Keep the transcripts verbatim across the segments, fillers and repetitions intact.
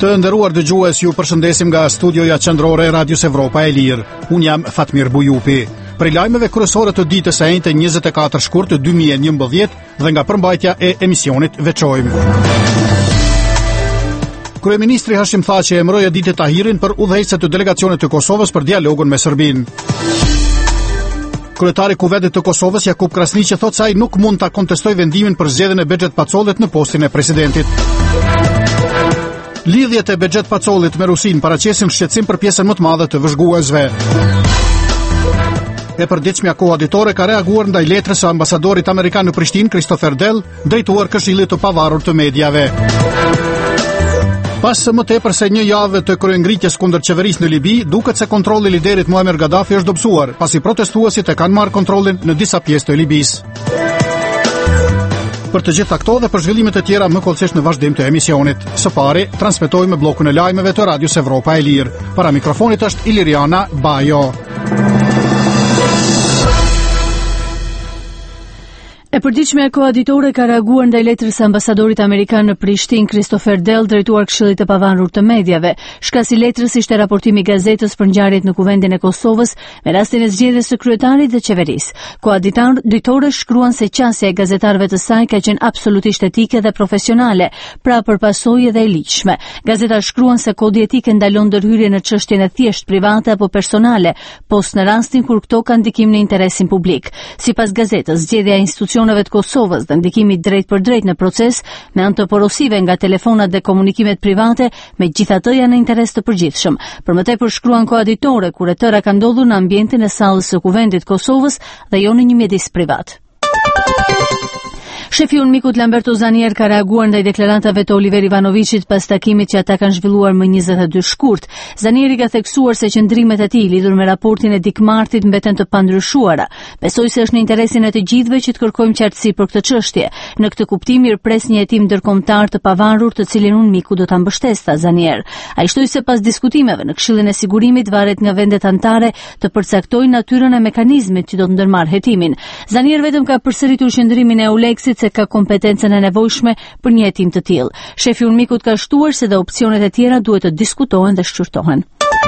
Të nderuar dëgjues, ju përshëndesim nga studioja qendrore e Radios Evropa e Lirë. Unë jam Fatmir Bujupi. Prej lajmeve kryesore të ditës së njëjtë njëzet e katër shkurt dy mijë e njëmbëdhjetë dhe nga përmbajtja e emisionit veçojmë. Kryeministri Hashim Thaçi emëroi Editë Tahirin për udhëheqëse të delegacionit të Kosovës për dialogun me Serbinë. Kryetari i Kuvetit të Kosovës Jakub Krasniqi thotë se ai nuk mund ta kontestojë vendimin për zgjedhjen e Bexhet Pacollit në postin e presidentit. Lidhjet e Bexhet Pacollit me Rusinë paraqesin shqetësim për pjesën më të madhe të vëzhguesve. E përditshmja koaditore ka reaguar ndaj letrës së ambasadorit amerikan në Prishtinë, Christopher Dell, drejtuar Këshillit të Pavarur të Mediave. Pas së më tepër se një javë të kryengritjes kundër qeverisë në Libi, duket se kontrolli i liderit Muammar Gaddafi është dobësuar, pasi protestuesit e kanë marrë kontrollin në disa pjesë të Libisë. Për të gjitha këto dhe për zhvillimet e tjera më kollësisht në vazhdim të emisionit. Së pari, transmetojmë bllokun e lajmeve të Radios Evropa e Lirë. Para mikrofonit është Iliriana Bajo. E përditshmja koaditore ka reaguar ndaj letrës së ambasadorit amerikan në Prishtinë, Christopher Dell, drejtuar Këshillit të Pavarur të Mediave. Shkasi letrës ishte raportimi i gazetës për ngjarjet në Kuvendin e Kosovës me rastin e zgjedhjes së kryetarit dhe qeverisë. Koaditore shkruan se qasja e gazetarëve të saj ka qenë absolutisht etike dhe profesionale, pra përpasojë dhe e ligjshme. Gazeta shkruan se kodi etik e ndalon ndërhyrje në çështjen e thjesht private apo personale, post në rastin kur këto kanë ndikim në interesin publik. Sipas gazetës, zgjedhja e institucioneve të Kosovës dhe ndikimi drejt për drejt në proces me anë të porosive nga telefonat dhe komunikimet private, megjithatë janë në interes të përgjithshëm. Për më tepër shkruan koaditore kur e tëra ka ndodhur në ambientin e sallës së Kuvendit Kosovës dhe jo në një mjedis privat. Shefi i Unmikut Lamberto Zanier ka reaguar ndaj deklarantave të Oliver Ivanovićit pas takimit që ata kanë zhvilluar më njëzet e dy shkurt. Zanieri ka theksuar se qëndrimet e tij lidhur me raportin e Dikmartit mbeten të pandryshuara. Besoj se është në interesin e të gjithëve që të kërkojmë qartësi për këtë çështje. Në këtë kuptim mirëpres një hetim ndërkombëtar të pavarur të cilin Unmiku do ta mbështesë, tha Zanier. Ai shtoi se pas diskutimeve në Këshillin e Sigurimit varet nga vendet anëtare të përcaktojnë natyrën e mekanizmit që do të ndërmarrë hetimin. Zanier vetëm ka përsëritur qëndrimin e Euleksit se ka kompetencën e nevojshme për një hetim të tillë. Shefi i Unmikut ka shtuar se dhe opsionet e tjera duhet të diskutohen dhe shqyrtohen.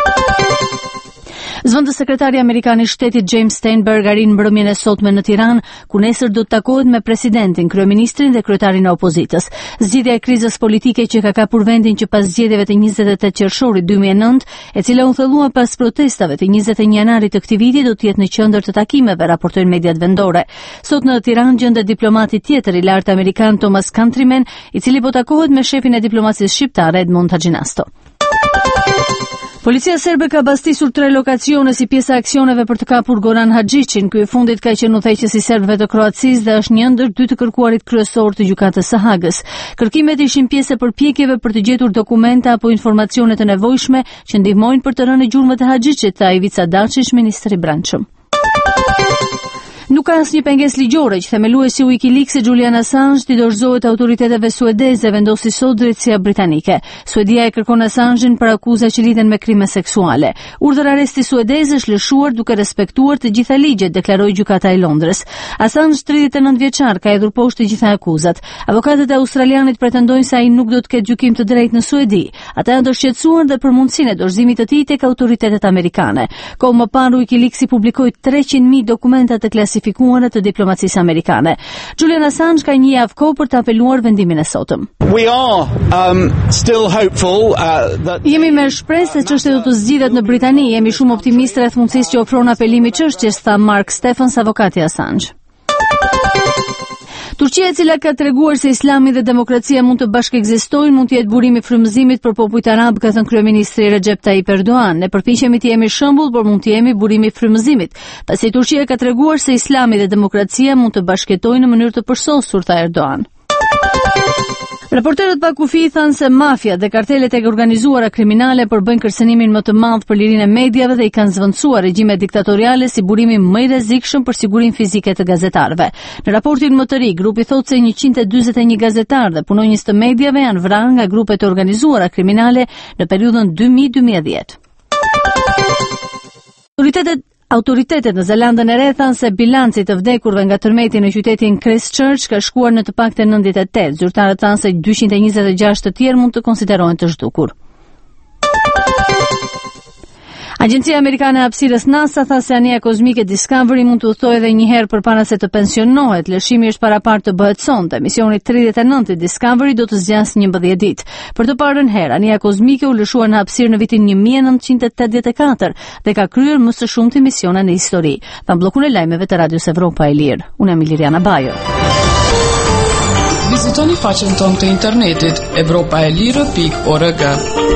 Zëvendës sekretari amerikan i shtetit James Steinberg arrin mbrëmjen e sotme në Tiranë, ku nesër do të takohet me presidentin, kryeministrin dhe kryetarin e opozitës. Zgjidhja e krizës politike që ka kapur vendin që pas zgjedhjeve të njëzet e tetë qershorit dy mijë e nëntë, e cila u thellua pas protestave të njëzet e një janarit të këtij viti, do të jetë në qendër të takimeve, raportojnë mediat vendore. Sot në Tiranë gjendet diplomati tjetër i lartë amerikan Thomas Countryman, i cili po takohet me shefin e diplomacisë shqiptare Edmond Haxhinasto. Policia serbe ka bastisur tre lokacione si pjesë e aksioneve për të kapur Goran Hadžićin. Ky i fundit ka qenë udhëheqës i serbëve të Kroacisë dhe është një ndër dy të kërkuarit kryesor të gjykatës së Hagës. Kërkimet ishin pjesë e përpjekjeve për të gjetur dokumenta apo informacione të nevojshme që ndihmojnë për të rënë gjurmët e Hadžićit, tha Ivica Dačić, ministri i brendshëm. Nuk ka asnjë pengesë ligjore që themeluesi i Wikileaks Julian Assange t'i dorëzohet autoriteteve suedeze, vendosi sot drejtësia britanike. Suedia e kërkon Assange'in për akuza që lidhen me krime seksuale. Urdhër arresti suedez është lëshuar duke respektuar të gjitha ligjet, deklaroi gjykata e Londrës. Assange, tridhjetë e nëntë vjeçar, ka hedhur poshtë të gjitha akuzat. Avokatët e australianit pretendojnë se ai nuk do të ketë gjykim të drejtë në Suedi. Ata janë të shqetësuar dhe për mundësinë e dorëzimit të tij tek autoritetet amerikane. Kohë më parë Wikileaks publikoi treqind mijë dokumenta të klasifikuara të diplomacisë amerikane. Julian Assange ka një javë kohë për të apeluar vendimin e sotëm. We are um, still hopeful uh, that Jemi me shpresë se çështja do të zgjidhet në Britani. Jemi shumë optimistë rreth mundësisë që ofron apelimi çështjes, tha Mark Stephens, avokati i Assange. Turqia, e cila ka treguar se Islami dhe demokracia mund të bashkëekzistojnë, mund të jetë burimi i frymëzimit për popujt arab, ka thënë kryeministri Recep Tayyip Erdogan. Ne përpiqemi të jemi shembull, por mund të jemi burimi i frymëzimit. Pasi Turqia ka treguar se Islami dhe demokracia mund të bashkëjetojnë në mënyrë të përsosur, tha Erdogan. Raporterët pa kufi thanë se mafia dhe kartelet e organizuara kriminale përbëjnë kërcënimin më të madh për lirinë e mediave dhe i kanë zvendësuar regjimet diktatoriale si burimi më i rrezikshëm për sigurinë fizike të gazetarëve. Në raportin më të ri, grupi thotë se njëqind e dyzet e një gazetarë dhe punonjës të mediave janë vrarë nga grupet e organizuara kriminale në periudhën dy mijë deri dy mijë e dhjetë. Autoritetet Autoritetet në Zelandën e Re thanë se bilanci të vdekurve nga tërmeti në qytetin Christchurch ka shkuar në të paktën nëntëdhjetë e tetë. Zyrtarët thanë se dyqind e njëzet e gjashtë të tjerë mund të konsiderohen të zhdukur. Agjencia Amerikane e Hapësirës NASA tha se anija kozmike Discovery mund të udhtojë edhe një herë përpara se të pensionohet. Lëshimi është parapartë të bëhet sonte. Misioni tridhjetë e nëntë i Discovery do të zgjasë njëmbëdhjetë ditë. Për të parën herë, anija kozmike u lëshua në hapësirë në vitin një mijë e nëntëqind e tetëdhjetë e katër dhe ka kryer më së shumti misione në histori. Tha bllokun e lajmeve të Radios Evropa e Lirë. Unë jam Iliriana Bajo. Vizitoni faqen tonë të internetit evropaelire pikë org.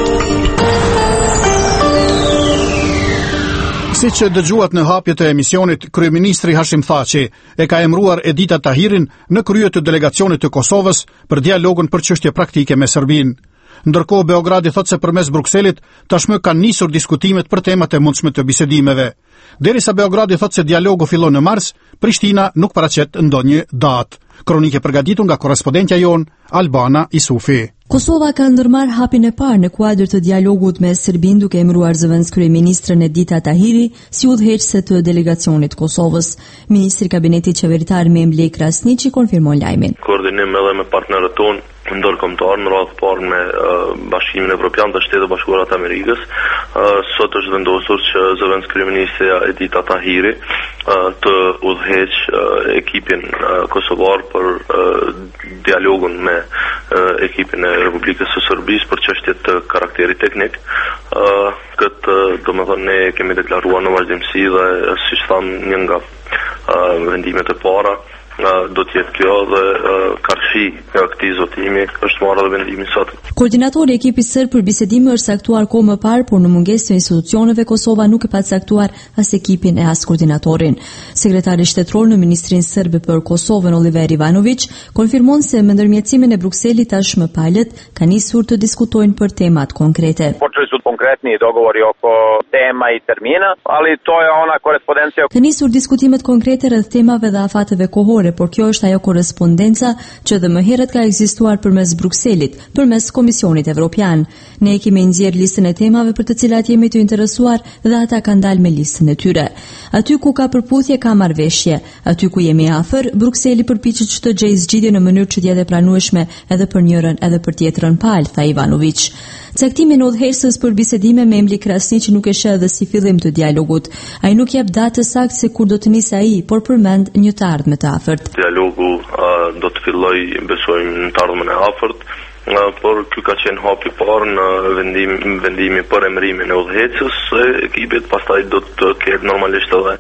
Si që dëgjuat në hapje të emisionit, kryeministri Hashim Thaçi e ka emruar Edita Tahirin në krye të delegacionit të Kosovës për dialogun për çështje praktike me Serbinë. Ndërkohë Beogradi thotë se përmes Brukselit tashmë kanë nisur diskutimet për temat e mundshme të bisedimeve. Derisa Beogradi thotë se dialogu fillon në mars, Prishtina nuk paraqet ndonjë datë. Kronike përgatitur nga korrespondentja jon Albana Isufi. Kosova ka ndërmarrë hapin e parë në kuadër të dialogut me Serbinë duke emëruar zëvendës kryeministrën Edita Tahiri si udhëheqëse të delegacionit Kosovës. Ministri i Kabinetit Qeveritar Memli Krasniqi konfirmon lajmin. Koordinim edhe me partnerët tonë ndërkombëtar në radhë parë me uh, Bashkimin Evropian dhe Shtetet Bashkuara të Amerikës. Uh, sot është vendosur që zëvendës kryeministrja Edita Tahiri uh, të udhëheqë uh, ekipin uh, kosovar për uh, dialogun me uh, ekipin e Republikës së Serbisë për çështje të karakterit teknik. Uh, këtë uh, domethënë ne kemi deklaruar në vazhdimsi dhe uh, siç tham një nga uh, vendimet e para do të jetë kjo dhe uh, karshi e këtij zotimi është marrë dhe vendimi sot. Koordinatori i ekipit serb për bisedime është saktuar kohë më parë, por në mungesë të institucioneve Kosova nuk e pa saktuar as ekipin e as koordinatorin. Sekretari shtetëror në Ministrinë Serbe për Kosovën Oliver Ivanović konfirmon se me ndërmjetësimin e Brukselit tashmë palët ka nisur të diskutojnë për temat konkrete. Počeli su konkretni dogovori oko tema i termina, ali to je ona korespondencija. Ka nisur diskutimet konkrete rreth temave dhe afateve kohore, por kjo është ajo korrespondenca që dhe më herët ka ekzistuar përmes Brukselit, përmes Komisionit Evropian. Ne kemi nxjerrë listën e temave për të cilat jemi të interesuar dhe ata kanë dalë me listën e tyre. Aty ku ka përputhje ka marrëveshje, aty ku jemi afër, Brukseli përpiqet që të gjejë zgjidhje në mënyrë që të jetë e pranueshme edhe për njërin edhe për tjetrën palë, tha Ivanović. Caktimin e udhëheqëses për bisedime me Memli Krasniqi nuk e sheh edhe si fillim të dialogut. Ai nuk jep datë saktë se kur do të nisë ai, por përmend një të ardhmë të afërt. Dialogu uh, do të fillojë besojmë në të ardhmen e afërt, uh, por ky ka qenë hapi i parë në vendim vendimi për emërimin e udhëheqëses së ekipit, pastaj do të ketë normalisht edhe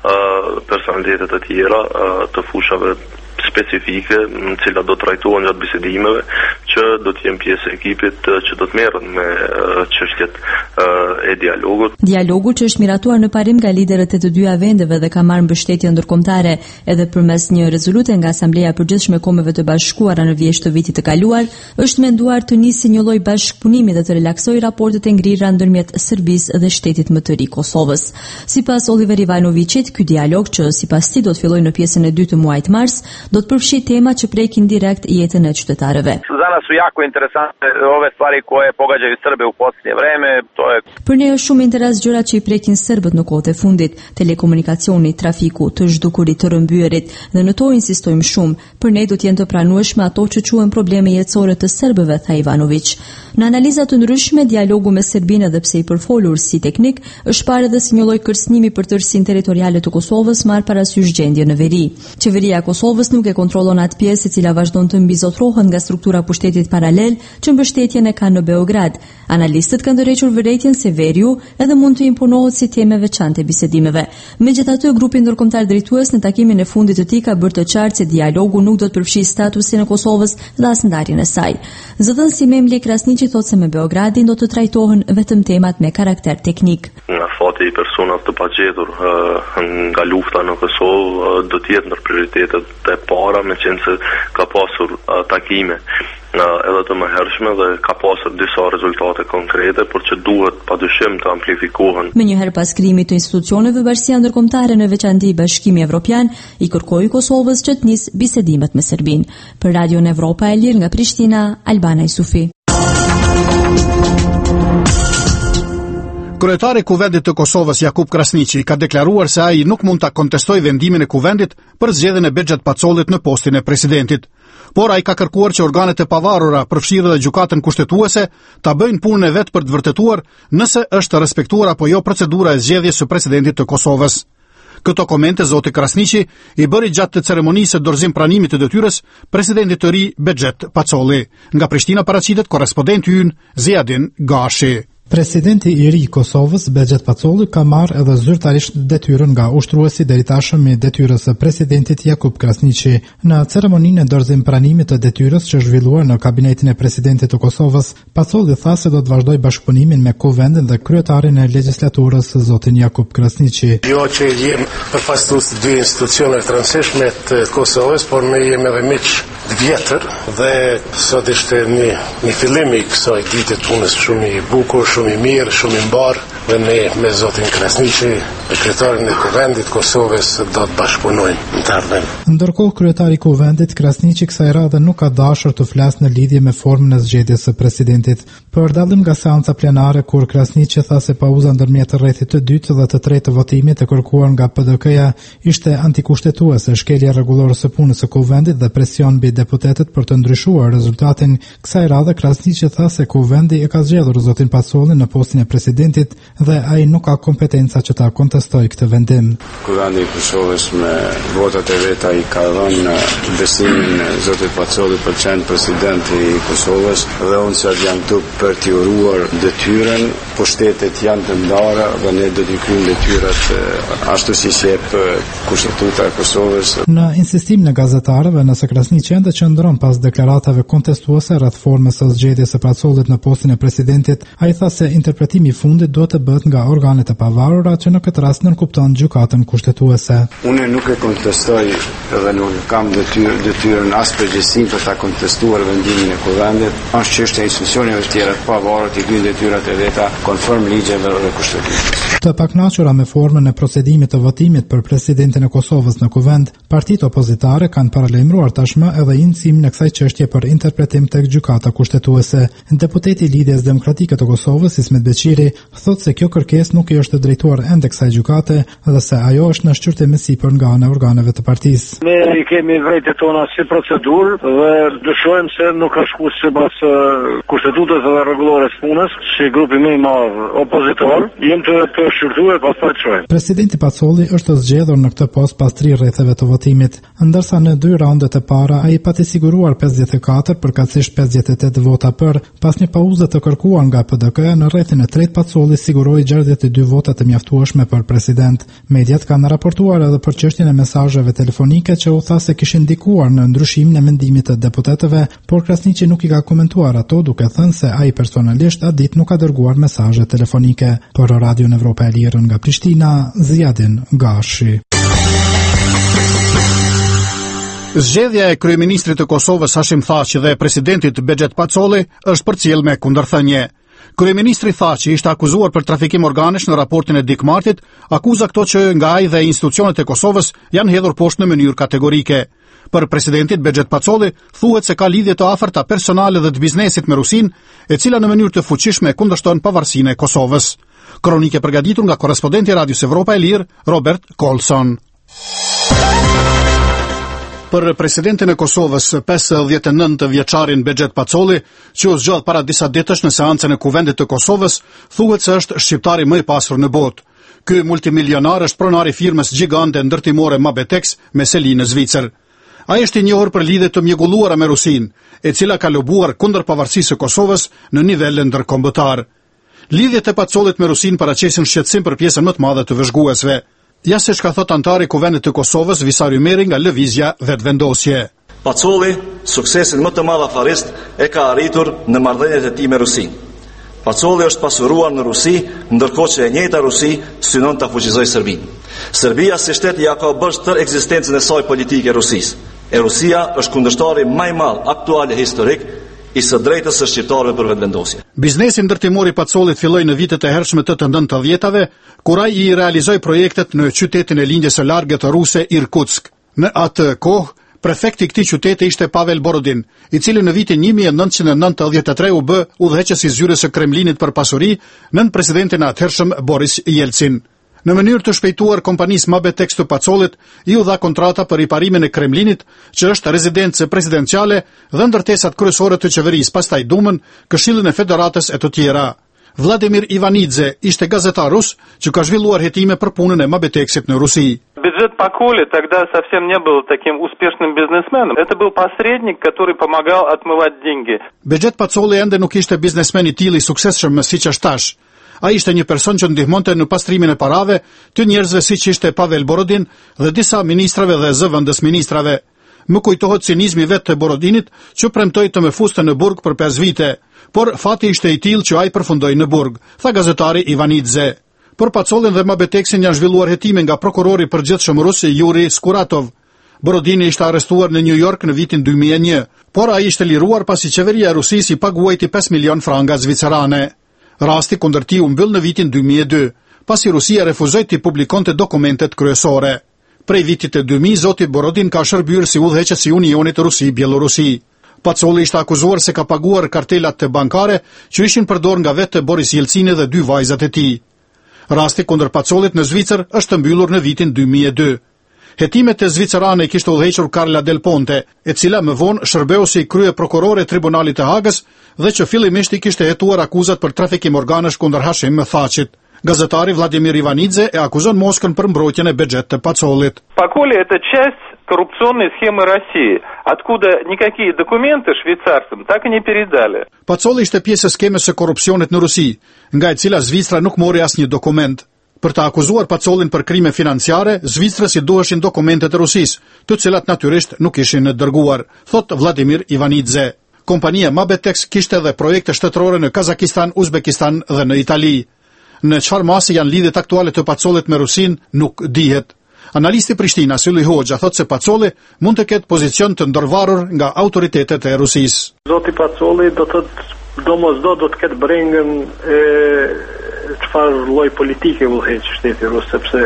uh, personalitetet e tjera uh, të fushave specifike në cilat do të trajtohen gjatë bisedimeve që do të jenë pjesë e ekipit që do të merren me çështjet e dialogut. Dialogu që është miratuar në parim nga liderët e të dyja vendeve dhe ka marrë mbështetje ndërkombëtare edhe përmes një rezolute nga Asambleja e Përgjithshme e Kombeve të Bashkuara në vjesht të vitit të kaluar, është menduar të nisë një lloj bashkëpunimi dhe të relaksojë raportet e ngrirura ndërmjet Serbisë dhe shtetit më të ri Kosovës. Sipas Oliver Ivanovićit, ky dialog që sipas tij do të fillojë në pjesën e dytë të muajit mars, do të përfshi tema që prekin direkt jetën e qytetarëve. Za nas su jako interesante ove stvari koje pogađaju Srbe u posljednje vreme, to je. Për ne është shumë interes gjërat që i prekin serbët në kohët e fundit, telekomunikacioni, trafiku, të zhdukurit, të rëmbyerit, dhe në to insistojmë shumë. Për ne do të jenë të pranueshme ato që quhen probleme jetësore të serbëve, tha Ivanović. Në analiza të ndryshme, dialogu me Serbinë edhe pse i përfolur si teknik, është parë edhe si një lloj kërcënimi për tërësinë territoriale të Kosovës, marrë parasysh gjendjen në veri. Qeveria e Kosovës nuk e kontrollon atë pjesë e cila vazhdon të mbizotrohet nga struktura pushtetit paralel që mbështetjen e ka në Beograd. Analistët kanë ndërhequr vërejtjen se veriu edhe mund të imponohet si temë veçantë bisedimeve. Megjithatë, grupi ndërkombëtar drejtues në takimin e fundit të tij ka bërë të qartë se dialogu nuk do të përfshijë statusin e Kosovës dhe as ndarjen e saj. Zëdhënësi Memli Krasniqi thotë se me Beogradin do të trajtohen vetëm temat me karakter teknik. Nga fati i personave të pagjetur nga lufta në Kosovë do të jetë ndër prioritetet e para, me qenë se ka pasur takime edhe të mëhershme dhe ka pasur disa rezultate konkrete, por që duhet padyshim të amplifikohen. Me njëherë pas krijimit të institucioneve, Bashkia Ndërkombëtare në veçantë Bashkimi Evropian i kërkoi Kosovës që të nisë bisedimet me Serbinë. Për Radion Evropa e Lirë nga Prishtina, Albana Isufi. Kryetari i Kuvendit të Kosovës Jakub Krasniqi ka deklaruar se ai nuk mund ta kontestojë vendimin e Kuvendit për zgjedhjen e Bexhat Pacollit në postin e presidentit. por ai ka kërkuar që organet e pavarura, përfshirë dhe gjykatën kushtetuese, ta bëjnë punën e vet për të vërtetuar nëse është respektuar apo jo procedura e zgjedhjes së presidentit të Kosovës. Këto komente zoti Krasniqi i bëri gjatë të ceremonisë së dorëzim pranimit të detyrës presidentit të ri Bexhet Pacoli. Nga Prishtina paraqitet korrespondenti ynë Ziadin Gashi. Presidenti i ri i Kosovës, Bexhet Pacoli, ka marrë edhe zyrtarisht detyrën nga ushtruesi deri tashëm i detyrës së presidentit Jakub Krasniqi. Në ceremoninë e dorëzim pranimit të detyrës që zhvilluar në kabinetin e presidentit të Kosovës, Pacoli tha se do të vazhdoj bashkëpunimin me Kuvendin dhe kryetarin e legjislaturës, zotin Jakub Krasniqi. Jo që jem përfaqësues të dy institucioneve të rëndësishme të Kosovës, por ne jemi edhe miq të vjetër dhe sot ishte një, një fillim i kësaj dite të punës shumë i bukur, shumë i mirë, shumë i mbarë, dhe ne me zotin Krasniqi, kryetarin e Kuvendit Kosovës, do të bashkëpunojmë në të ardhmen. Ndërkohë kryetari i Kuvendit Krasniqi kësaj radhe nuk ka dashur të flasë në lidhje me formën e zgjedhjes së presidentit. Për dallim nga seanca plenare kur Krasniqi tha se pauza ndërmjet rrethit të dytë dhe të tretë të votimit e kërkuar nga P D K-ja ishte antikushtetuese, shkelje rregullore së punës së Kuvendit dhe presion mbi deputetët për të ndryshuar rezultatin. Kësaj radhe Krasniqi tha se Kuvendi e ka zgjedhur zotin Pacoli në postin e presidentit dhe ai nuk ka kompetenca që ta kontestojë këtë vendim. Kuvendi i Kosovës me votat e veta i ka dhënë besimin e zotit Pacoli për qenë presidenti i Kosovës dhe unë sot jam këtu për t'i uruar detyrën. Pushtetet janë të ndara dhe ne do t'i kryejmë detyrat ashtu si jep Kushtetuta e Kosovës. Në insistim në gazetarëve, nëse Krasniqi ende qëndron pas deklaratave kontestuese rreth formës së zgjedhjes së Pacolit në postin e presidentit, ai tha se interpretimi i fundit duhet të bëhet nga organet e pavarura që në këtë rast nënkupton gjykatën kushtetuese. Unë nuk e kontestoj dhe nuk kam detyrë detyrën as përgjegjësinë për ta kontestuar vendimin e Kuvendit. Është çështja e institucioneve të tjera të pavarura të kryejnë detyrat e veta konform ligjeve dhe kushtetutës. Të pakënaqura me formën e procedimit të votimit për presidentin e Kosovës në Kuvend, partitë opozitare kanë paralajmëruar tashmë edhe inicimin e kësaj çështje për interpretim tek gjykata kushtetuese. Deputeti i Lidhjes Demokratike të Kosovës, Ismet Beqiri, thotë se kjo kërkesë nuk i është drejtuar ende kësaj gjykate dhe se ajo është në shqyrtim me sipër nga ana e organeve të partisë. Ne i kemi vërejtjet tona si procedurë dhe dyshojmë se nuk ka shkuar sipas kushtetutës dhe rregullores punës, si grupi më i madh opozitor, jem të, të shqyrtuar pastaj çojmë. Presidenti Pacoli është zgjedhur në këtë post pas tri rretheve të votimit, ndërsa në dy raundet e para ai pati siguruar pesëdhjetë e katër përkatësisht pesëdhjetë e tetë vota për, pas një pauze të kërkuar nga P D K-ja në rrethin e tretë Pacoli siguroi gjashtëdhjetë e dy vota të mjaftueshme për president. Mediat kanë raportuar edhe për çështjen e mesazheve telefonike që u tha se kishin ndikuar në ndryshimin e mendimit të deputetëve, por Krasniqi nuk i ka komentuar ato, duke thënë se ai personalisht atë ditë nuk ka dërguar mesazhe telefonike. Për Radio Evropa e Lirë nga Prishtina, Ziadin Gashi. Zgjedhja e kryeministrit të Kosovës Hashim Thaçi dhe presidentit Bexhet Pacoli është përcjell me kundërthënie. Kryeministri Thaçi ishte akuzuar për trafikim organesh në raportin e Dikmartit, akuza këto që nga ai dhe institucionet e Kosovës janë hedhur poshtë në mënyrë kategorike. Për presidentit Bexhet Pacoli thuhet se ka lidhje të afërta personale dhe të biznesit me Rusinë, e cila në mënyrë të fuqishme kundërshton pavarësinë e Kosovës. Kronike përgatitur nga korrespondenti i Radios Evropa e Lirë, Robert Colson. Për presidentin e Kosovës, pesëdhjetë e nëntë vjeçarin Bexhet Pacoli, që u zgjodh para disa ditësh në seancën e Kuvendit të Kosovës, thuhet se është shqiptari më i pasur në botë. Ky multimilionar është pronar i firmës gjigante ndërtimore Mabetex me seli në Zvicër. Ai është i njohur për lidhje të mjegulluara me Rusinë, e cila ka lobuar kundër pavarësisë së Kosovës në nivel ndërkombëtar. Lidhjet e Pacolit me Rusinë paraqesin shqetësim për pjesën më të madhe të vëzhguesve. Ja se shka thot antari i Kuvendit të Kosovës, Visar Ymeri nga lëvizja Vetvendosje. Pacoli, suksesin më të madh afarist e ka arritur në marrëdhëniet e tij me Rusinë. Pacoli është pasuruar në Rusi, ndërkohë që e njëjta Rusi synon ta fuqizojë Serbinë. Serbia si shtet ja ka bërë tër ekzistencën e saj politike Rusisë. E Rusia është kundërshtari më i madh aktual e historik i së drejtës së shqiptarëve për vetvendosje. Biznesi ndërtimor i Pacolit filloi në vitet e hershme të të nëntëdhjetave, kur ai i realizoi projektet në qytetin e lindjes së largët ruse Irkutsk. Në atë kohë, prefekti i këtij qyteti ishte Pavel Borodin, i cili në vitin një mijë e nëntëqind e nëntëdhjetë e tre u bë udhëheqës i zyrës së Kremlinit për pasuri nën presidentin e atëhershëm Boris Jelcin. Në mënyrë të shpejtuar kompanisë Mabetex të Pacollit i u dha kontrata për riparimin e Kremlinit, që është rezidencë presidenciale dhe ndërtesat kryesore të qeverisë, pastaj Dumën, Këshillin e Federatës e të tjera. Vladimir Ivanidze ishte gazetar rus që ka zhvilluar hetime për punën e Mabetexit në Rusi. Бюджет Поколи тогда совсем не был таким успешным бизнесменом. Это был посредник, который помогал отмывать деньги. Бюджет Pacolli ende nuk ishte biznesmen i tillë i suksesshëm siç është tash. Ai ishte një person që ndihmonte në pastrimin e parave të njerëzve siç ishte Pavel Borodin dhe disa ministrave dhe zëvendës ministrave. Më kujtohet cinizmi vetë të Borodinit që premtoi të më fuste në burg për pesë vite, por fati ishte i tillë që ai përfundoi në burg, tha gazetari Ivanidze. Por Pacollin dhe Mabetexin janë zhvilluar hetime nga prokurori përgjithshëm rus Yuri Skuratov. Borodini ishte arrestuar në New York në vitin dy mijë e një, por ai ishte liruar pasi qeveria e Rusisë i paguajti pesë milion franga zvicerane. Rasti kundër tij u mbyll në vitin dy mijë e dy, pasi Rusia refuzoi të publikonte dokumentet kryesore. Prej vitit të dy mijë, zoti Borodin ka shërbyer si udhëheqës i Unionit Rusi-Bielorusi. Pacolli ishte akuzuar se ka paguar kartelat të bankare që ishin përdorur nga vetë Boris Jelcini dhe dy vajzat e tij. Rasti kundër Pacollit në Zvicër është mbyllur në vitin dy mijë e dy. Hetimet e zvicerane kishte udhëhequr Carla Del Ponte, e cila më vonë shërbeu si krye prokurore e Tribunalit të Hagës dhe që fillimisht i kishte hetuar akuzat për trafikim organesh kundër Hashim Thachit. Газетари Владимир Иванидзе e akuzon Moskën për mbrojtjen e бюджет të Pacollit. Поколи — это часть коррупционной схемы России, откуда никакие документы швейцарцам так и не передали. Pacolli ishte pjesë e skemës së korrupsionit në Rusi, nga e cila Zvicra nuk mori asnjë dokument. Për të akuzuar Pacollin për krime financiare, Zvicrës i duheshin dokumentet e Rusisë, të cilat natyrisht nuk ishin dërguar, thot Vladimir Ivanidze. Kompania Mabetex kishte edhe projekte shtetërore në Kazakistan, Uzbekistan dhe në Itali. Në çfarë masi janë lidhjet aktuale të Pacollit me Rusin nuk dihet. Analisti Prishtina Syli Hoxha thot se Pacolli mund të ketë pozicion të ndërvarur nga autoritetet e Rusisë. Zoti Pacolli do të domosdo do të ketë brengën e çfarë lloj politike udhëheq shteti rus, sepse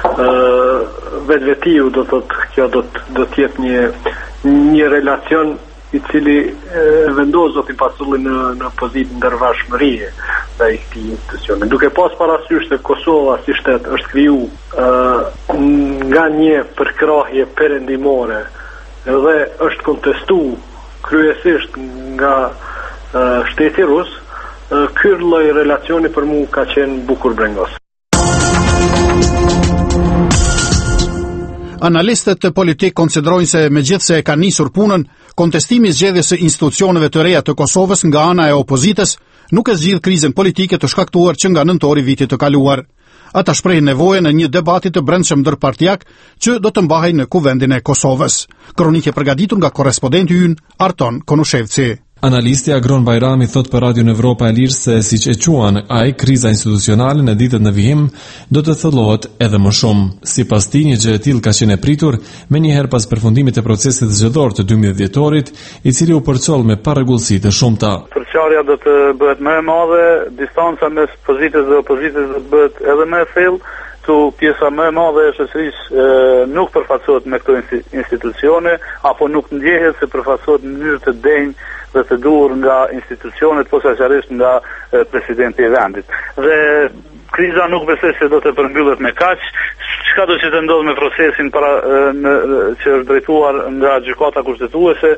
ë vetvetiu do të kjo do të do të jetë një një relacion i cili e, vendos zoti Pacolli në në pozitë ndërvashmërie ndaj këtij institucioni. Duke pas parasysh se Kosova si shtet është kriju ë nga një përkrahje perëndimore dhe është kontestuar kryesisht nga ë, shteti rus, ë, ky lloj relacioni për mua ka qenë bukur brengos. Analistët të politik konsiderojnë se megjithse e ka nisur punën, kontestimi i zgjedhjes së institucioneve të reja të Kosovës nga ana e opozitës nuk e zgjidh krizën politike të shkaktuar që nga nëntori vitit të kaluar. Ata shprehin nevojën e një debati të brendshëm ndërpartiak që do të mbahej në kuvendin e Kosovës. Kronikë e përgatitur nga korrespondenti ynë Arton Konushevci. Analisti Agron Bajrami thot për Radion Evropa e Lirë se siç e quan ai, kriza institucionale në ditët në vijim do të thellohet edhe më shumë. Sipas tij, një gjë e tillë ka qenë e pritur menjëherë pas përfundimit të procesit zgjedhor të dymbëdhjetë dhjetorit, i cili u përcoll me parregullsi të shumta. Përçarja do të bëhet më e madhe, distanca mes pozitës dhe opozitës do të bëhet edhe më e thellë. Tu pjesa më e madhe e shoqërisë nuk përfaqësohet me këto institucione apo nuk ndjehet se përfaqësohet në mënyrë të denjë dhe të duhur nga institucionet, posaçërisht nga e, presidenti i vendit. Dhe kriza nuk besoj se do të përmbyllet me kaq. Çka do të ndodhë me procesin para në, që është drejtuar nga gjykata kushtetuese,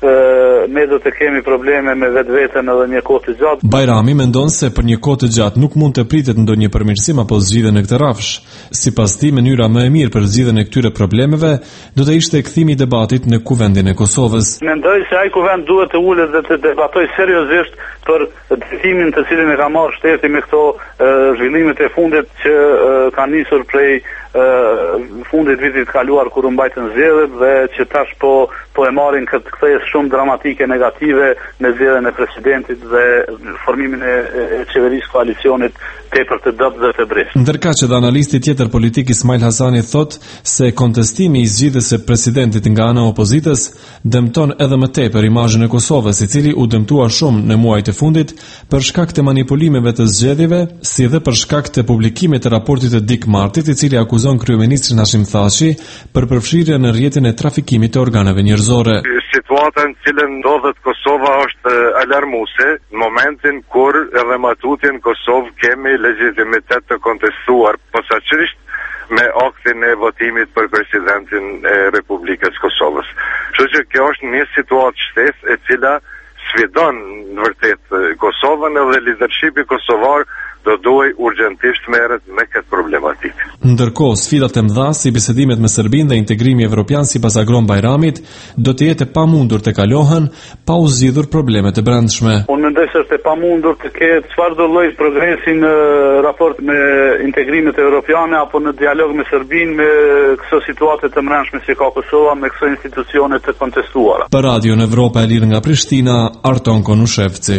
ne do të kemi probleme me vetveten edhe një kohë të gjatë. Bajrami mendon se për një kohë të gjatë nuk mund të pritet ndonjë përmirësim apo zgjidhje në këtë rrafsh. Sipas tij, mënyra më e mirë për zgjidhjen e këtyre problemeve do të ishte kthimi i debatit në kuvendin e Kosovës. Mendoj se ai kuvend duhet të ulet dhe të debatojë seriozisht për drejtimin të cilin e ka marrë shteti me këto zhvillimet e fundit që e, kanë nisur prej fundit vitit kaluar kur u mbajtën zgjedhjet dhe që tash po po e marrin këtë kthesë shumë dramatike negative në zgjedhjen e presidentit dhe formimin e, e qeverisë koalicionit tepër të dobët dhe të breshtë. Ndërkaq që analisti tjetër politik Ismail Hasani thot se kontestimi i zgjidhjes së presidentit nga ana e opozitës dëmton edhe më tepër imazhin e Kosovës, i cili u dëmtua shumë në muajt e fundit për shkak të manipulimeve të zgjedhjeve, si dhe për shkak të publikimit të raportit të Dik Martit, i cili akuzon kryeministrin Hashim Thaçi për përfshirje në rrjetin e trafikimit të organeve njerëzore. Situata Situata në cilën ndodhet Kosova është alarmuese në momentin kur edhe më tutje në Kosovë kemi legjitimitet të kontestuar posaçërisht me aktin e votimit për presidentin e Republikës Kosovës. Kështu që kjo është një situatë shtesë e cila sfidon në vërtet Kosovën edhe lidershipi kosovar do duhej urgjentisht merret me këtë problematikë. Ndërkohë, sfidat e mëdha si bisedimet me Serbinë dhe integrimi evropian sipas Agron Bajramit do të jetë e pamundur të kalohen pa u zgjidhur problemet e brendshme. Unë mendoj se është e pamundur të ketë çfarëdo lloj progresi në raport me integrimet evropiane apo në dialog me Serbinë me këto situate të brendshme që ka Kosova me këto institucione të kontestuara. Për Radion Evropa e Lirë nga Prishtina, Arton Konushevci.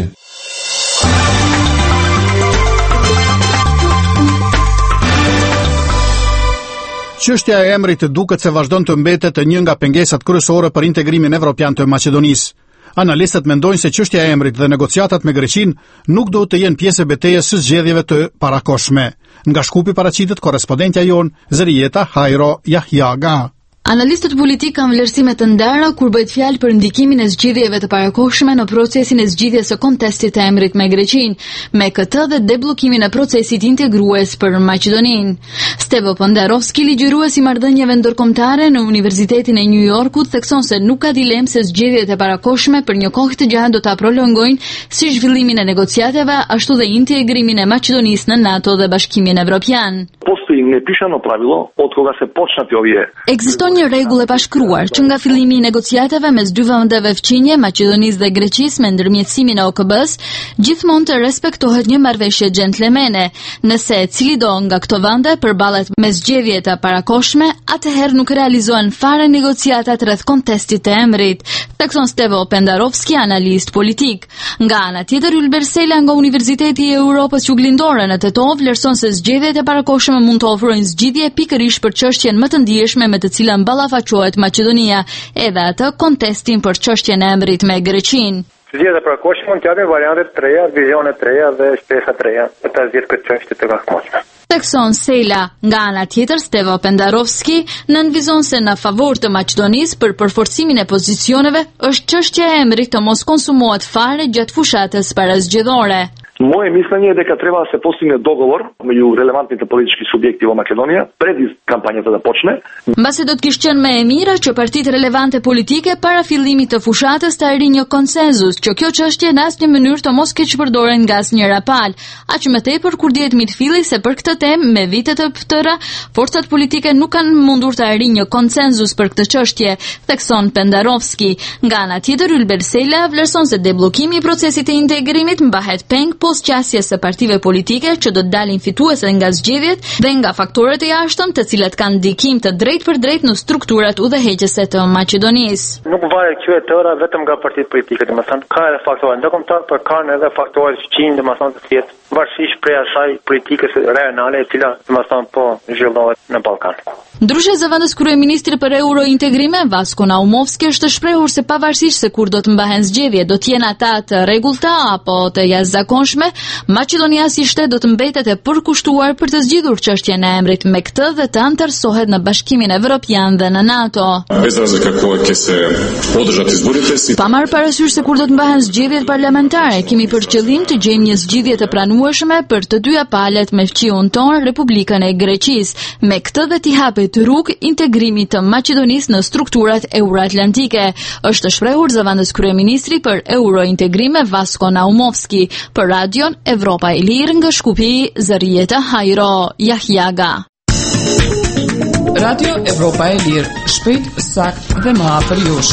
Çështja e emrit duket se vazhdon të mbetet një nga pengesat kryesore për integrimin evropian të Maqedonisë. Analistët mendojnë se çështja e emrit dhe negociatat me Greqinë nuk do të jenë pjesë e betejës së zgjedhjeve të parakohshme. Nga Shkupi paraqitet korrespondentja jon Zerieta Hajro Yahyaga. Analistët politik kanë vlerësime të ndara kur bëhet fjalë për ndikimin e zgjidhjeve të parakohshme në procesin e zgjidhjes së kontestit të emrit me Greqinë, me këtë dhe debllokimin e procesit integrues për Maqedoninë. Stevo Pendarovski, ligjërues i marrëdhënieve ndërkombëtare në Universitetin e New Yorkut, thekson se nuk ka dilemë se zgjedhjet e parakohshme për një kohë të gjatë do ta prolongojnë si zhvillimin e negociatave, ashtu dhe integrimin e Maqedonisë në NATO dhe Bashkimin Evropian. Postoji nepishano pravilo od koga se počnati ovje. Ekziston një rregull e pashkruar që nga fillimi i negociatave mes dy vendeve fqinje, Maqedonisë dhe Greqisë me ndërmjetësimin e O K B-s, gjithmonë të respektohet një marrëveshje gentlemane. Nëse e cili do nga këto vende përballet me zgjedhje të parakohshme, atëherë nuk realizohen fare negociatat rreth kontestit të emrit, thekson Stevo Pendarovski, analist politik. Nga ana tjetër, Ylber Sela nga Universiteti i Europës Juglindore në Tetov vlerëson se zgjedhjet e parakohshme mund të ofrojnë zgjidhje pikërisht për çështjen më të ndjeshme me të cilën ballafaqohet Maqedonia, edhe atë kontestin për çështjen e emrit me Greqinë. Zgjedhjet e parakohshme mund të japin variante të reja, vizione të reja dhe shpresa të reja për ta zgjidhur këtë çështje të kohshme. Thekson Sela. Nga ana tjetër, Stevo Pendarovski nënvizon se në favor të Maqedonisë për përforcimin e pozicioneve është çështja e emrit të mos konsumohet fare gjatë fushatës parazgjedhore. Moje mišljenje je дека treba da se postigne dogovor među relevantните politički subjekti u Makedonija pred kampanjata da počne. Mbasi do të kishte qenë më e mira që partitë relevante politike para fillimit të fushatës të arrijnë një konsenzus, që kjo çështje në asnjë mënyrë të mos keq përdoren nga asnjëra palë. Aq më tepër kur dihet mitfilli se për këtë temë me vite të tëra forcat politike nuk kanë mundur të arrijnë një konsenzus për këtë çështje, thekson Pendarovski. Nga ana tjetër, Ylber Sela vlerëson se deblokimi i procesit të integrimit mbahet peng posqasjes së partive politike që do të dalin fituese nga zgjedhjet dhe nga faktorët e jashtëm të cilët kanë ndikim të drejtë për drejtë në strukturat udhëheqëse të Maqedonisë. Nuk varet kjo e tëra vetëm nga partitë politike, domethënë ka edhe faktorë ndërkombëtar, por kanë edhe faktorë fqinj, domethënë të tjerë, varësisht prej asaj politikës rajonale e cila domethënë po zhvillohet në Ballkan. Ndryshe zëvendës kryeministri për eurointegrime Vasko Naumovski është shprehur se pavarësisht se kur do të mbahen zgjedhje, do të jenë ata të rregullta apo të jashtëzakonshme, Maqedonia si shtet do të mbetet e përkushtuar për të zgjidhur çështjen e emrit me këtë dhe të anëtarësohet në Bashkimin Evropian dhe në NATO. Bez razlika koje će se održati izborite si. Pa marrë parasysh se kur do të mbahen zgjedhjet parlamentare, kemi për qëllim të gjejmë një zgjidhje të pranueshme për të dyja palët me fqiun ton, Republikën e Greqisë. Me këtë dhe t'i hapet rrugë integrimit të Maqedonisë në strukturat euroatlantike, është shprehur zëvendës kryeministri për eurointegrime Vasko Naumovski. Për Radion Evropa e Lirë nga Shkupi, Zerieta Hajro Yahyaga. Radio Evropa e Lirë, shpejt, sakt dhe më afër jush.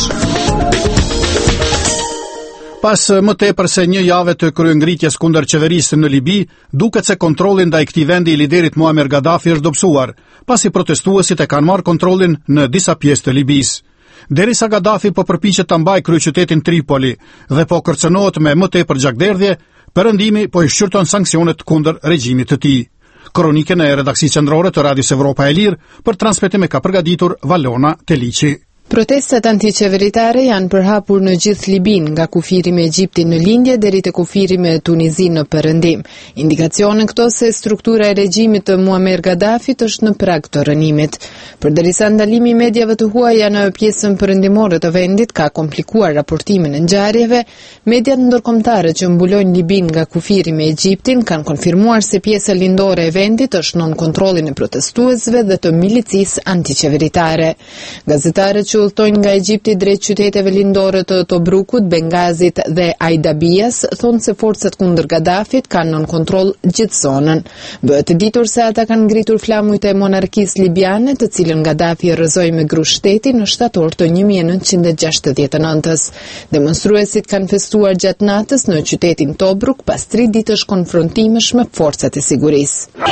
Pas më tepër se një javë të kryengritjes kundër qeverisë në Libi, duket se kontrolli ndaj këtij vendi i liderit Muammar Gaddafi është dobësuar, pasi protestuesit e kanë marrë kontrollin në disa pjesë të Libisë. Derisa Gaddafi po përpiqet ta mbajë kryeqytetin Tripoli dhe po kërcënohet me më tepër gjakderdhje, Perëndimi po i shqyrton sanksionet kundër regjimit të tij. Kronikën e redaksisë qendrore të Radios Evropa e Lirë për transmetim e ka përgatitur Valona Teliçi. Protestat antiqeveritare janë përhapur në gjithë Libin, nga kufiri me Egjiptin në lindje deri te kufiri me Tunizin në perëndim. Indikacione këto se struktura e regjimit të Muammar Gaddafit është në prag të rënimit. Përderisa ndalimi i mediave të huaja në pjesën perëndimore të vendit ka komplikuar raportimin e ngjarjeve, mediat ndërkombëtare që mbulojnë Libin nga kufiri me Egjiptin kanë konfirmuar se pjesa lindore e vendit është nën kontrollin e protestuesve dhe të milicisë antiqeveritare. Gazetarët që udhtojnë nga Egjipti drejt qyteteve lindore të Tobrukut, Bengazit dhe Aidabias thonë se forcat kundër Gaddafit kanë nën kontroll gjithë zonën. Bëhet e ditur se ata kanë ngritur flamujt e monarkisë libiane, të cilën Gaddafi rrëzoi me gru shteti në shtator të një mijë e nëntëqind e gjashtëdhjetë e nëntës. Demonstruesit kanë festuar gjatë natës në qytetin Tobruk pas tri ditësh konfrontimesh me forcat e sigurisë.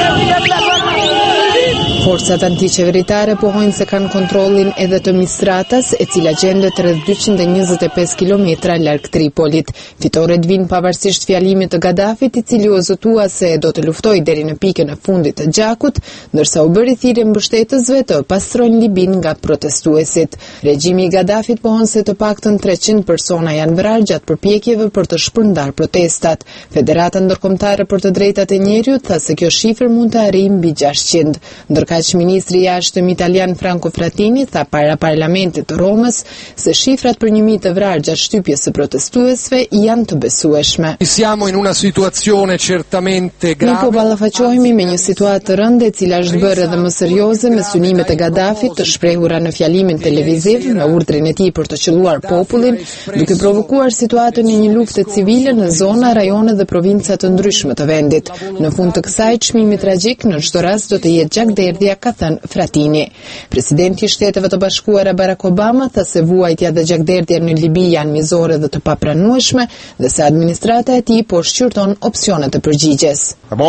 Forcat antiqeveritare pohojnë se kanë kontrollin edhe të Misratas, e cila gjendet rreth dyqind e njëzet e pesë kilometra larg Tripolit. Fitoret vijnë pavarësisht fjalimit të Gaddafit, i cili u zotua se do të luftojë deri në pikën e fundit të gjakut, ndërsa u bëri thirrje mbështetësve të pastrojnë Libin nga protestuesit. Regjimi i Gaddafit pohon se të paktën treqind persona janë vrarë gjatë përpjekjeve për të shpërndar protestat. Federata Ndërkombëtare për të Drejtat e Njerëzit tha se kjo shifër mund të arrijë mbi gjashtëqind. Ndërkaq ministri i jashtëm italian Franco Frattini tha para parlamentit të Romës se shifrat për një mijë të vrarë gjatë shtypjes së protestuesve janë të besueshme. Siamo in una situazione certamente grave. Ne po ballafaqohemi me një situatë të rëndë e cila është bërë edhe më serioze me synimet e Gaddafit të shprehura në fjalimin televiziv në urdhrin e tij për të qelluar popullin, duke provokuar situatën e një lufte civile në zona, rajone dhe provinca të ndryshme të vendit. Në fund të kësaj, çmimi tragjik në çdo rast do të jetë gjakderdhja, ka thënë Frattini. Presidenti i Shteteve të Bashkuara Barack Obama tha se vuajtja dhe gjakderdhja në Libi janë mizore dhe të papranueshme dhe se administrata e tij po shqyrton opsione të përgjigjes.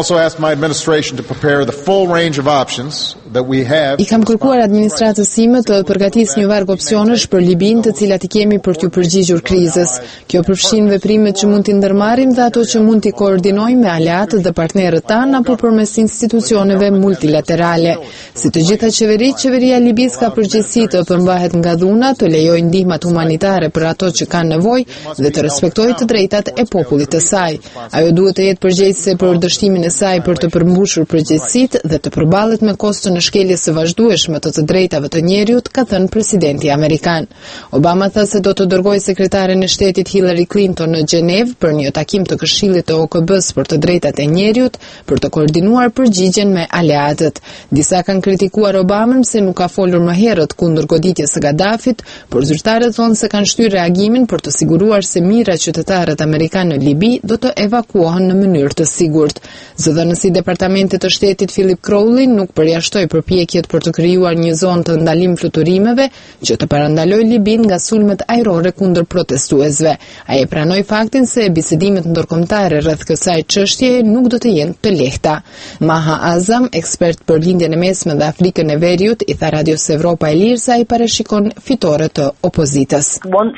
I kam kërkuar administratës sime të përgatisë një varg opsionesh për Libin, të cilat i kemi për t'ju përgjigjur krizës. Kjo përfshin veprimet që mund t'i ndërmarrim dhe ato që mund t'i koordinojmë me aleatët dhe partnerët tanë apo përmes institucioneve multilaterale. Si të gjitha qeveritë, qeveria e Libis ka përgjegjësi të përmbahet nga dhuna, të lejojë ndihmat humanitare për ato që kanë nevojë dhe të respektojë të drejtat e popullit të saj. Ajo duhet të jetë përgjegjëse për dështimin e saj për të përmbushur përgjegjësitë dhe të përballet me koston e shkeljes së vazhdueshme të të drejtave të njerëzit, ka thënë presidenti amerikan. Obama tha se do të dërgojë sekretaren e shtetit Hillary Clinton në Gjenev për një takim të Këshillit të O K B-s për të drejtat e njerëzit për të koordinuar përgjigjen me aleatët. Disa kanë kritikuar Obamën se nuk ka folur më herët kundër goditjes së Gaddafit, por zyrtarët thonë se kanë shtyrë reagimin për të siguruar se mijëra qytetarët amerikanë në Libi do të evakuohen në mënyrë të sigurt. Zëdhënësi i Departamentit të Shtetit Philip Crowley nuk përjashtoi përpjekjet për të krijuar një zonë të ndalim fluturimeve që të parandalojë Libin nga sulmet ajrore kundër protestuesve. Ai e pranoi faktin se bisedimet ndërkombëtare rreth kësaj çështjeje nuk do të jenë të lehta. Maha Azam, ekspert për lindjen e mesme dhe Afrikën e Veriut, i tha Radios Evropa e Lirë se ai parashikon fitore të opozitës.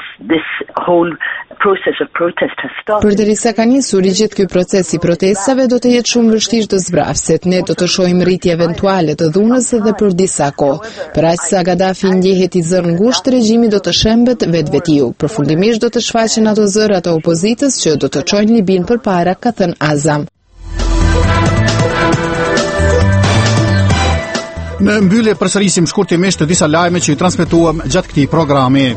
Përderisa ka nisur i gjithë ky proces i protestave, do të jetë shumë vështirë të zbrafset. Ne do të shohim rritje eventuale të dhunës edhe për disa kohë. Për aq sa Gaddafi ndjehet i zënë ngushtë, regjimi do të shembet vetvetiu. Përfundimisht do të shfaqen ato zëra të opozitës që do të çojnë Libin përpara, ka thënë Azam. Në mbyllje përsërisim shkurtimisht të disa lajme që i transmetuam gjatë këtij programi.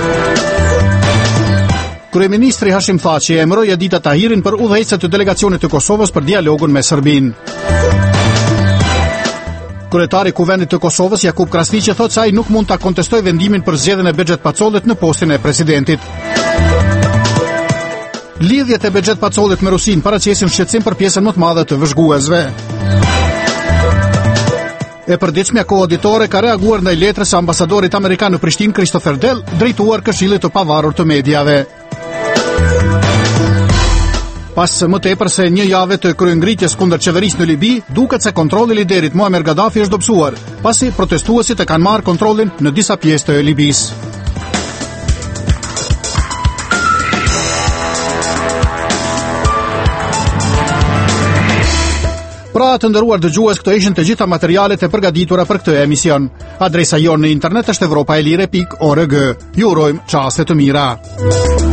Kryeministri Hashim Thaçi emëroi Edita Tahirin për udhëheqëse të delegacionit të Kosovës për dialogun me Serbinë. Kryetari i Kuvendit të Kosovës Jakub Krasniqi thotë se ai nuk mund ta kontestojë vendimin për zgjedhjen e Bexhet Pacollit në postin e presidentit. Lidhjet e Bexhet Pacollit me Rusinë paraqesin shqetësim për pjesën më të madhe të vëzhguesve. E përditshmja koauditore ka reaguar ndaj letrës së ambasadorit amerikan në Prishtinë Christopher Dell, drejtuar Këshillit të Pavarur të Mediave. Pas më tepër se një javë të kryengritjes kundër qeverisë në Libi, duket se kontrolli i liderit Muammar Gaddafi është dobësuar, pasi protestuesit e kanë marrë kontrollin në disa pjesë të Libisë. Pra të nderuar dëgjues, këto ishin të gjitha materialet e përgatitura për këtë emision. Adresa jonë në internet është evropaelire pikë org. Ju urojmë çaste të mira.